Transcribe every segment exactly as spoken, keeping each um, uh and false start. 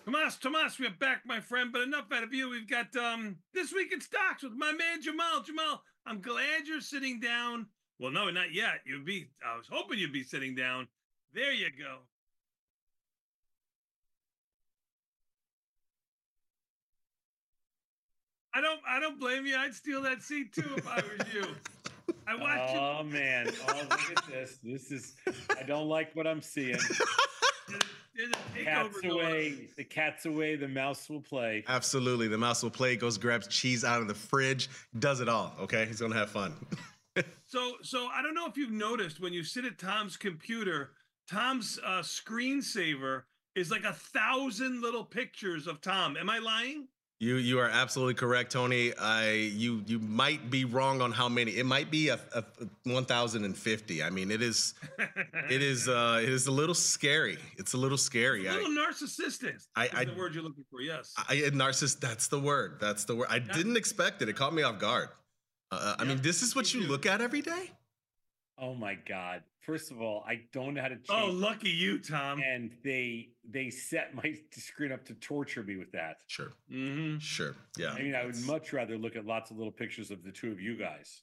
Tomas, Tomas, we're back, my friend, but enough out of you. We've got um This Week in Stocks with my man Jamal. Jamal, I'm glad you're sitting down. Well, no, not yet. You'd be, I was hoping you'd be sitting down. There you go. I don't I don't blame you. I'd steal that seat too if I was you. I watched Oh you. man! Oh, look at this. This is. I don't like what I'm seeing. There's a Cat's takeover going on. away. The cat's away. The mouse will play. Absolutely. The mouse will play, goes, grabs cheese out of the fridge, does it all. Okay. He's going to have fun. So, so I don't know if you've noticed when you sit at Tom's computer, Tom's uh, screensaver is like a thousand little pictures of Tom. Am I lying? You you are absolutely correct, Tony. I you you might be wrong on how many. It might be a, a one thousand fifty. I mean, it is it is uh it is a little scary. It's a little scary. A I, little narcissistic. I- is I- the word you're looking for. Yes. I narcissist. That's the word. That's the word. I didn't expect it. It caught me off guard. Uh, I Yeah, mean, this is what me you too. look at every day. Oh my God! First of all, I don't know how to change. Oh, lucky you, Tom. And they they set my screen up to torture me with that. Sure, Mm-hmm. sure, yeah. I mean, I would It's- much rather look at lots of little pictures of the two of you guys.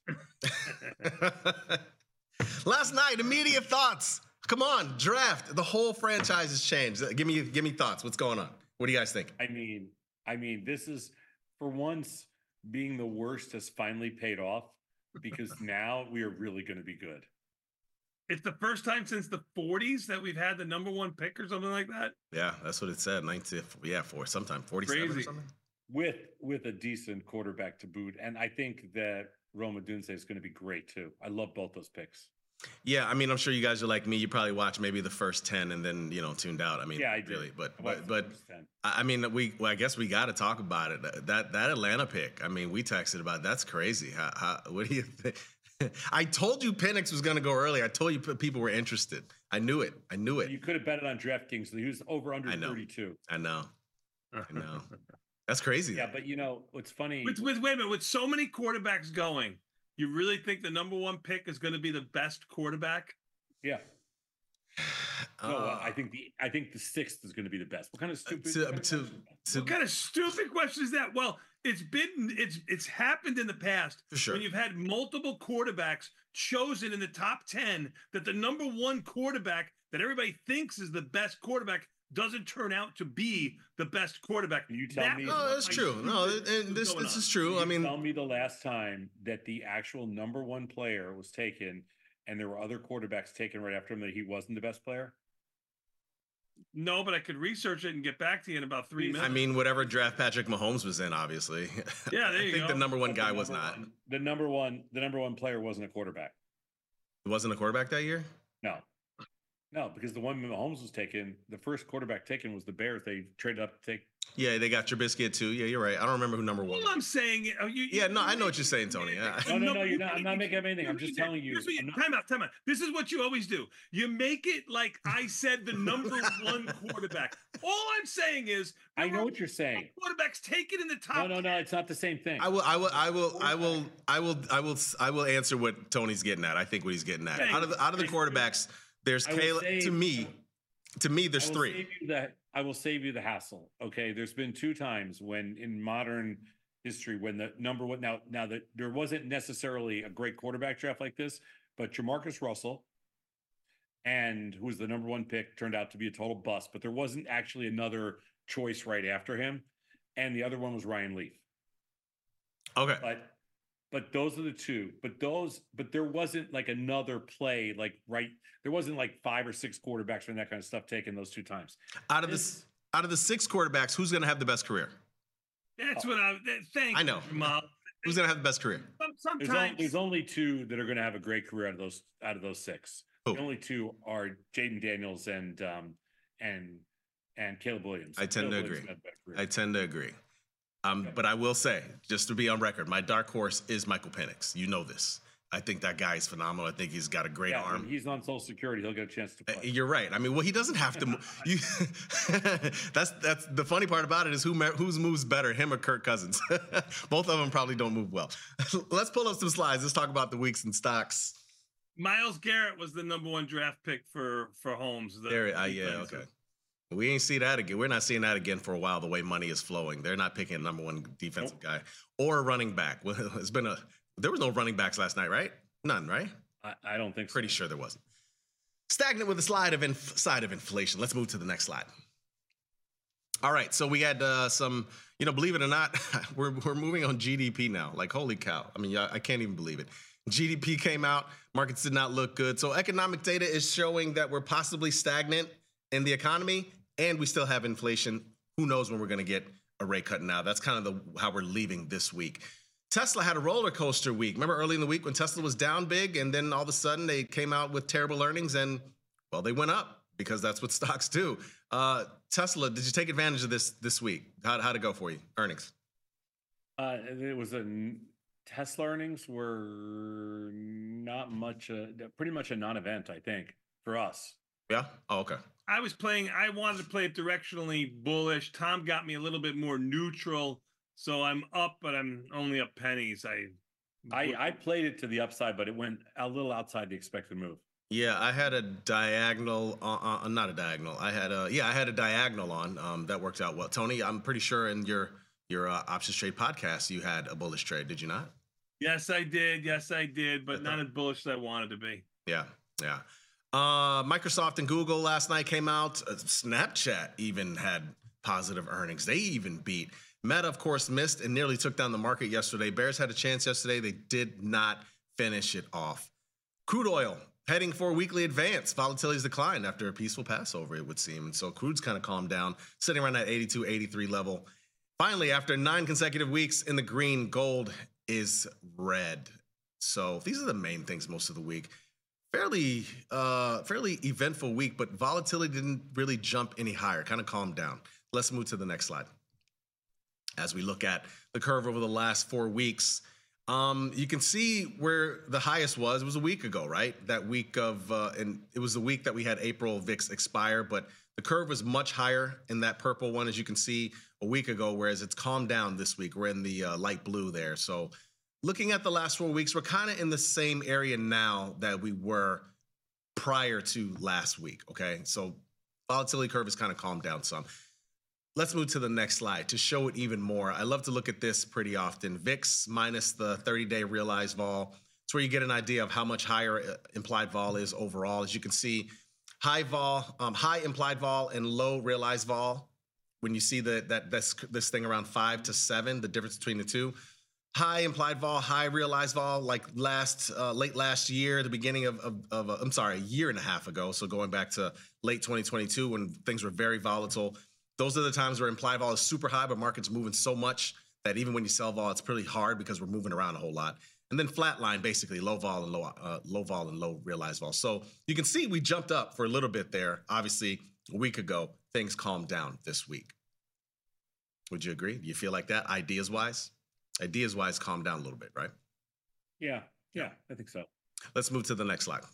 Last night, immediate thoughts. Come on, draft. The whole franchise has changed. Give me, give me thoughts. What's going on? What do you guys think? I mean, I mean, this is for once being the worst has finally paid off because now we are really going to be good. It's the first time since the forties that we've had the number one pick or something like that. Yeah, that's what it said. nineteen, yeah, for sometime forty-seven or Crazy. something. with with a decent quarterback to boot. And I think that Roma Dunze is going to be great too. I love both those picks. Yeah, I mean, I'm sure you guys are like me. You probably watch maybe the first ten and then you know tuned out. I mean, Yeah, I did. really, but I watched but the but first ten. I I mean, we well, I guess we got to talk about it. That that Atlanta pick. I mean, we texted about it. That's crazy. How, how, what do you think? I told you Penix was going to go early. I told you p- people were interested. I knew it. I knew it. You could have bet it on DraftKings. He was over under I know. thirty-two. I know. I know. That's crazy. Yeah, but you know what's funny? With, with wait a minute, with so many quarterbacks going, you really think the number one pick is going to be the best quarterback? Yeah. No, Uh, I think the I think the sixth is going to be the best. What kind of stupid? to, what kind of to, question? to, What kind of stupid question is that? Well, it's been it's it's happened in the past For sure. when you've had multiple quarterbacks chosen in the top ten that the number one quarterback that everybody thinks is the best quarterback doesn't turn out to be the best quarterback. You tell That me- was no, what that's my true. No, stupid and was this going this on. is true. I You mean, tell me the last time that the actual number one player was taken, and there were other quarterbacks taken right after him that he wasn't the best player. No, but I could research it and get back to you in about three Please. minutes. I mean, whatever draft Patrick Mahomes was in, obviously. Yeah, there I you think go. the number one But the guy was number not. one- the number one. The number one player wasn't a quarterback. It wasn't a quarterback that year. No, no, because the one Mahomes was taken, the first quarterback taken was the Bears. They traded up to take. Yeah, they got Trubisky at two. Yeah, you're right. I don't remember who number one. All was. I'm saying, oh, you, Yeah, you- no, I know you- what you're saying, Tony. Yeah. No, no, no, you you're not- I'm not make- making up anything. I'm just here's telling you. what I'm not- Time out, time out. This is what you always do. You make it like I said the number one quarterback. All I'm saying is, I there know were what you're saying. quarterbacks taken in the top. No, no, no. It's not the same thing. I will, I will, I will, I will, I will, I will, I will answer what Tony's getting at. I think what he's getting at. Thank Out of the out of the you. quarterbacks, there's I will Caleb. say- To me, to me, I there's will three. Save you the, I will save you the hassle. Okay, there's been two times when in modern history when the number one now now that there wasn't necessarily a great quarterback draft like this, but Jamarcus Russell and who was the number one pick turned out to be a total bust, but there wasn't actually another choice right after him, and the other one was Ryan Leaf. Okay. But but those are the two. But those but there wasn't like another play like right. There wasn't like five or six quarterbacks and that kind of stuff taken those two times. Out of This- this, out of the six quarterbacks, who's going to have the best career? That's what I. That, thank I know. you, Jamal. Who's going to have the best career? Some, There's, sometimes only, there's only two that are going to have a great career out of those out of those six. Who? The only two are Jaden Daniels and um and and Caleb Williams. I tend Caleb to Williams agree. had a better career. I tend to agree. Um, but I will say, just to be on record, my dark horse is Michael Penix. You know this. I think that guy is phenomenal. I think he's got a great yeah, arm. when he's on Social Security, he'll get a chance to Uh, play. You're right. I mean, well, he doesn't have to. mo- You, that's that's the funny part about it is who ma- whose moves better, him or Kirk Cousins. Both of them probably don't move well. Let's pull up some slides. Let's talk about the weeks in stocks. Miles Garrett was the number one draft pick for for Holmes. The There, uh, yeah, defensive. okay. We ain't see that again. We're not seeing that again for a while. The way money is flowing, they're not picking a number one defensive Nope. guy or a running back. Well, it's been a there was no running backs last night, right? None, right? I, I don't think so. Pretty sure there wasn't. Stagnant with a slide of inf- side of inflation. Let's move to the next slide. All right, so we had uh, some, you know, believe it or not, we're we're moving on G D P now. Like, holy cow! I mean, I can't even believe it. G D P came out. Markets did not look good. So economic data is showing that we're possibly stagnant in the economy, and we still have inflation. Who knows when we're going to get a rate cut now? That's kind of the how we're leaving this week. Tesla had a roller coaster week. Remember early in the week when Tesla was down big, and then all of a sudden they came out with terrible earnings, and well, they went up because that's what stocks do. Uh, Tesla, did you take advantage of this this week? How how'd it go for you? Earnings? Uh, it was a n- Tesla earnings were not much, uh, pretty much a non-event, I think, for us. Yeah. Oh, okay. I was playing, I wanted to play it directionally bullish. Tom got me a little bit more neutral. So I'm up, but I'm only up pennies. I, I, I played it to the upside, but it went a little outside the expected move. Yeah, I had a diagonal, uh, uh, not a diagonal. I had a yeah, I had a diagonal on. Um, that worked out well. Tony, I'm pretty sure in your your uh, options trade podcast you had a bullish trade, did you not? Yes, I did. Yes, I did, but not as bullish as I wanted to be. Yeah, yeah. Uh, Microsoft and Google last night came out. Uh, Snapchat even had positive earnings. They even beat. Meta, of course, missed and nearly took down the market yesterday. Bears had a chance yesterday. They did not finish it off. Crude oil heading for a weekly advance. Volatility's declined after a peaceful Passover, it would seem. And so crude's kind of calmed down, sitting around that eighty-two, eighty-three level. Finally, after nine consecutive weeks in the green, gold is red. So these are the main things most of the week. Fairly, uh, fairly eventful week, but volatility didn't really jump any higher, kind of calmed down. Let's move to the next slide. As we look at the curve over the last four weeks, um, you can see where the highest was. It was a week ago, right? That week of, uh, and it was the week that we had April V I X expire, but the curve was much higher in that purple one, as you can see, a week ago, whereas it's calmed down this week. We're in the uh, light blue there. So looking at the last four weeks, we're kind of in the same area now that we were prior to last week, okay? So volatility curve has kind of calmed down some. Let's move to the next slide to show it even more. I love to look at this pretty often. V I X minus the thirty-day realized vol. It's where you get an idea of how much higher implied vol is overall. As you can see, high vol, um, high implied vol and low realized vol. When you see the, that this, this thing around five to seven, the difference between the two. High implied vol, high realized vol, like last uh, late last year, the beginning of, of, of uh, I'm sorry, a year and a half ago. So going back to late twenty twenty-two when things were very volatile. Those are the times where implied vol is super high, but market's moving so much that even when you sell vol, it's pretty hard because we're moving around a whole lot. And then flat line, basically low vol and low, uh, low vol and low realized vol. So you can see we jumped up for a little bit there. Obviously, a week ago, things calmed down this week. Would you agree? Do you feel like that, ideas wise? Ideas wise, calmed down a little bit, right? Yeah, yeah, I think so. Let's move to the next slide.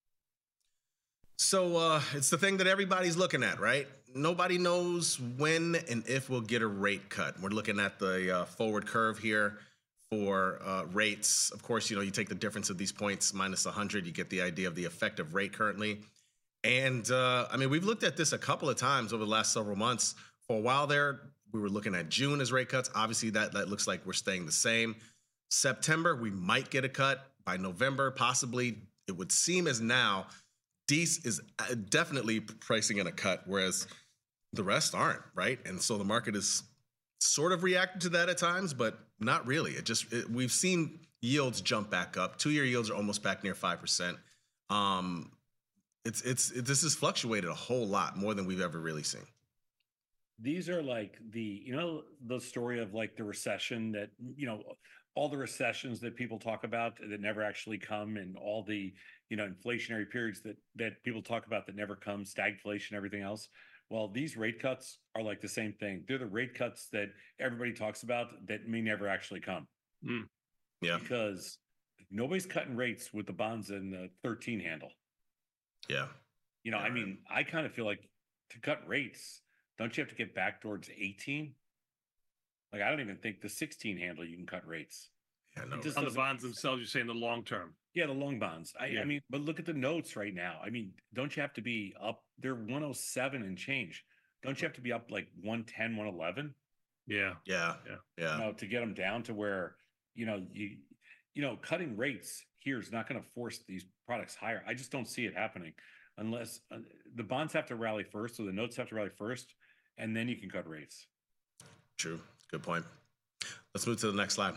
So uh, it's the thing that everybody's looking at, right? Nobody knows when and if we'll get a rate cut. We're looking at the uh, forward curve here for uh, rates. Of course, you know, you take the difference of these points minus one hundred, you get the idea of the effective rate currently. And uh, I mean, we've looked at this a couple of times over the last several months. For a while there, we were looking at June as rate cuts. Obviously, that, that looks like we're staying the same. September, we might get a cut. By November, possibly. It would seem as now, D E A C is definitely pricing in a cut, whereas the rest aren't, right? And so the market is sort of reacting to that at times, but not really. It just, it, we've seen yields jump back up. Two-year yields are almost back near five percent. Um, it's, it's, it, this has fluctuated a whole lot more than we've ever really seen. These are like the, you know, the story of like the recession that, you know, all the recessions that people talk about that never actually come, and all the, you know, inflationary periods that that people talk about that never come, stagflation, everything else. Well, these rate cuts are like the same thing. They're the rate cuts that everybody talks about that may never actually come. Mm. Yeah. Because nobody's cutting rates with the bonds in the thirteen handle. Yeah. You know, Yeah, I right. mean, I kind of feel like to cut rates, don't you have to get back towards eighteen? Like, I don't even think the sixteen handle you can cut rates. Yeah, no, It just On the doesn't- bonds themselves, you're saying the long term. Yeah, the long bonds. I, Yeah. I mean, but look at the notes right now. I mean, don't you have to be up? They're one oh seven and change. don't you have to be up like one ten, one eleven? Yeah. Yeah. Yeah. Yeah. You know, to get them down to where, you know, you, you know, cutting rates here is not going to force these products higher. I just don't see it happening unless uh, the bonds have to rally first, or the notes have to rally first, and then you can cut rates. True. Good point. Let's move to the next slide.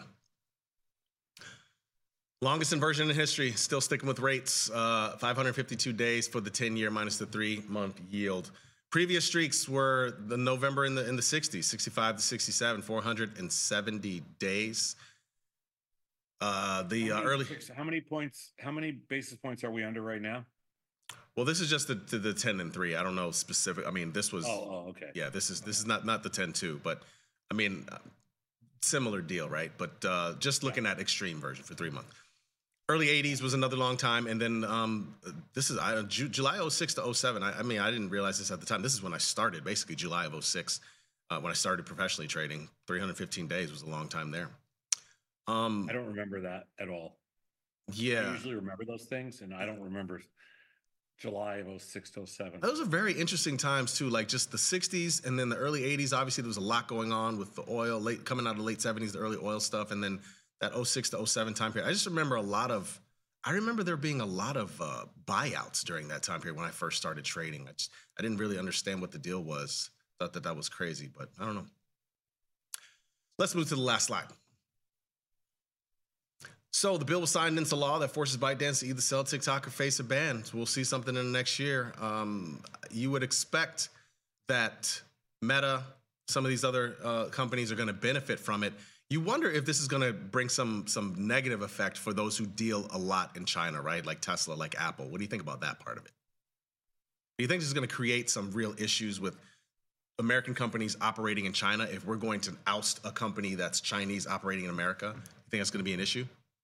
Longest inversion in history, still sticking with rates, uh, five hundred fifty-two days for the ten-year minus the three-month yield. Previous streaks were the November in the in the sixties, sixty-five to sixty-seven, four hundred seventy days. Uh, the How uh, many, early. how many points? How many basis points are we under right now? Well, this is just the, the the ten and three. I don't know specific. I mean, this was. Oh, oh okay. Yeah, this is this is not not the ten two, but I mean, uh, similar deal, right? But uh, just looking at extreme version for three months. Early eighties was another long time, and then um, this is I, Ju- July oh six to oh seven. I, I mean, I didn't realize this at the time. This is when I started, basically July of oh six, uh, when I started professionally trading. three hundred fifteen days was a long time there. Um, I don't remember that at all. I yeah, usually remember those things, and I don't remember July of oh six to oh seven. those are very interesting times too. Like just the sixties, and then the early eighties. Obviously, there was a lot going on with the oil, late coming out of the late seventies, the early oil stuff, and then that oh six to oh seven time period. I just remember a lot of, I remember there being a lot of uh, buyouts during that time period when I first started trading. I just, I didn't really understand what the deal was. Thought that that was crazy, but I don't know. Let's move to the last slide. So the bill was signed into law that forces ByteDance to either sell TikTok or face a ban. So we'll see something in the next year. Um, you would expect that Meta, some of these other uh, companies are going to benefit from it. You wonder if this is going to bring some some negative effect for those who deal a lot in China, right? Like Tesla, like Apple. What do you think about that part of it? Do you think this is going to create some real issues with American companies operating in China if we're going to oust a company that's Chinese operating in America? You think that's going to be an issue?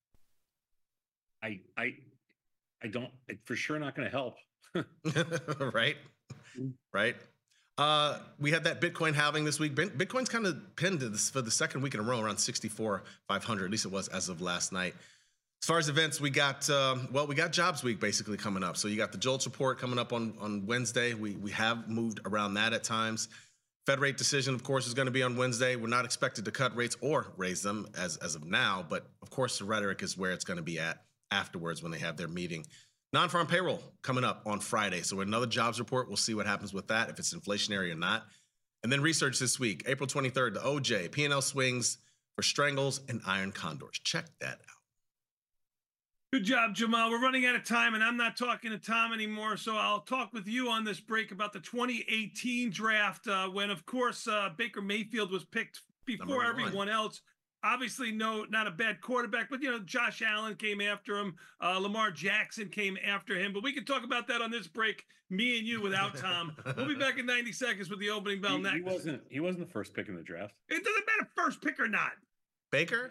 I I I don't. It's for sure not going to help. Right, right. Uh, we had that Bitcoin halving this week. Bitcoin's kind of pinned to this for the second week in a row, around sixty-four five hundred. At least it was as of last night. As far as events, we got um, well, we got Jobs Week basically coming up. So you got the JOLTS report coming up on on Wednesday. We we have moved around that at times. Fed rate decision, of course, is going to be on Wednesday. We're not expected to cut rates or raise them as as of now, but of course the rhetoric is where it's going to be at afterwards when they have their meeting. Non-farm payroll coming up on Friday. So another jobs report. We'll see what happens with that, if it's inflationary or not. And then research this week, April twenty-third, the O J, P and L swings for strangles and iron condors. Check that out. Good job, Jamal. We're running out of time, and I'm not talking to Tom anymore, so I'll talk with you on this break about the twenty eighteen draft, uh, when, of course, uh, Baker Mayfield was picked before everyone else. Obviously, no, not a bad quarterback, but, you know, Josh Allen came after him. Uh, Lamar Jackson came after him. But we can talk about that on this break, me and you without Tom. We'll be back in ninety seconds with the opening bell He, next. he wasn't. He wasn't the first pick in the draft. It doesn't matter first pick or not. Baker?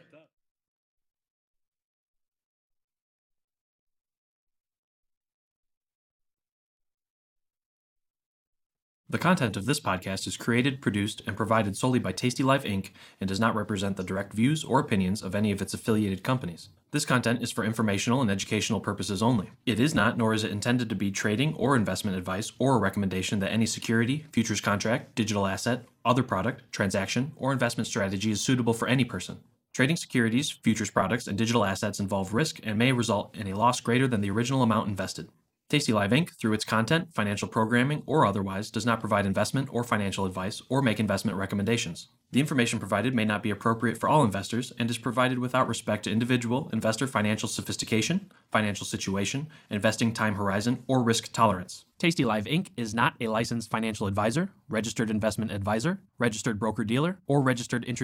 The content of this podcast is created, produced, and provided solely by Tasty Life Incorporated and does not represent the direct views or opinions of any of its affiliated companies. This content is for informational and educational purposes only. It is not, nor is it intended to be trading or investment advice or a recommendation that any security, futures contract, digital asset, other product, transaction, or investment strategy is suitable for any person. Trading securities, futures products, and digital assets involve risk and may result in a loss greater than the original amount invested. Tasty Life Incorporated, through its content, financial programming, or otherwise, does not provide investment or financial advice or make investment recommendations. The information provided may not be appropriate for all investors and is provided without respect to individual investor financial sophistication, financial situation, investing time horizon, or risk tolerance. Tasty Life Incorporated is not a licensed financial advisor, registered investment advisor, registered broker-dealer, or registered introducer.